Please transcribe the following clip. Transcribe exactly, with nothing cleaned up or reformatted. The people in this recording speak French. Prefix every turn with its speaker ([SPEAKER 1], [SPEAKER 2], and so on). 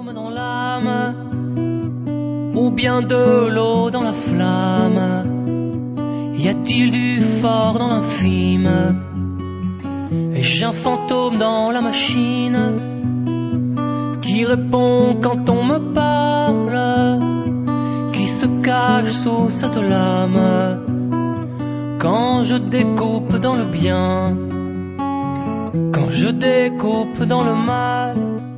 [SPEAKER 1] fantôme dans l'âme, ou bien de l'eau dans la flamme? Y a-t-il du fort dans l'infime? Ai-je un fantôme dans la machine qui répond quand on me parle, qui se cache sous cette lame quand je découpe dans le bien, quand je découpe dans le mal?